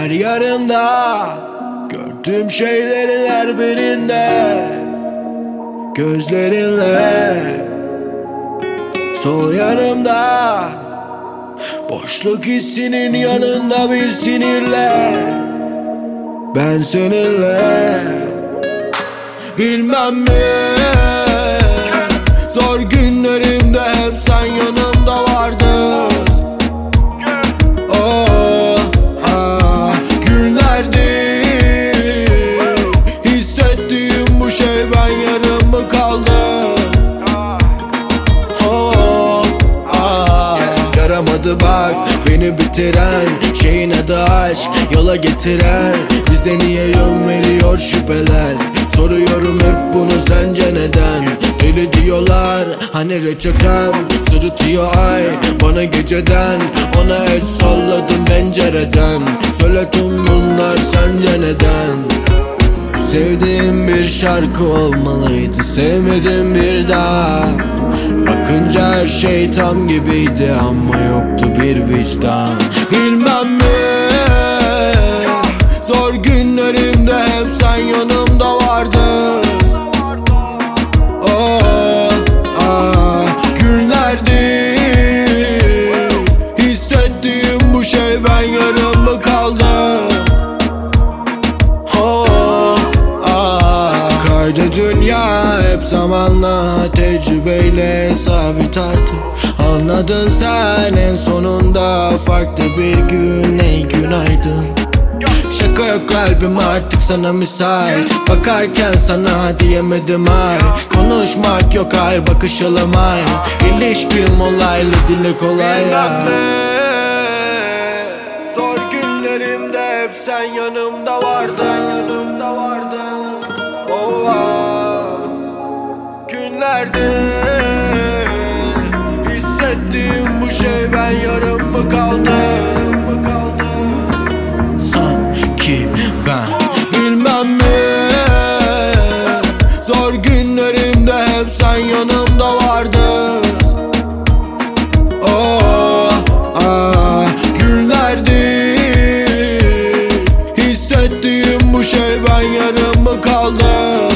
Her yarında gördüğüm şeylerin her birinde gözlerinle. Sol yanımda boşluk hissinin yanında bir sinirle. Ben seninle bilmem mi, zor günlerimde hep sen yanımda vardın. Oh, ah, günlerdir hissettiğim bu şey, ben yarım mı kaldım? Oh, ah, yaramadı bak beni bitiren şeyin adı aşk, yola getiren. Bize niye yön veriyor şüpheler? Soruyorum hep bunu, sence neden? Deli diyorlar hani reçetem, sırıtıyor ay bana geceden. Ona el salladım pencereden. Söyle tüm bunlar sence neden? Sevdiğim bir şarkı olmalıydı, sevmedim bir daha. Bakınca her şey tam gibiydi ama yoktu bir vicdan. Bilmem mi, zor günlerimde hep sen yanımda vardın. Oh, ah, günlerdir hissettiğim bu şey, ben yarım mı kaldım? Oh, ah, kaydı dünya hep zamanla, tecrübeyle sabit artık. Anladın sen en sonunda, farklı bir gün, ey günaydın. Şaka yok kalbim artık sana müsait. Bakarken sana diyemedim ay. Konuşmak yok hayır, bakışalım ay. İlişkim olaylı, dile kolay ya. Zor günlerimde hep sen yanımda vardın. Oh, ah, günlerde hissettiğim bu şey, ben yarım mı kaldım? Sanki ben bilmem mi, zor günlerimde hep sen yanımda vardın. Oh, ah, günlerdir hissettiğim bu şey, ben yarım mı kaldım?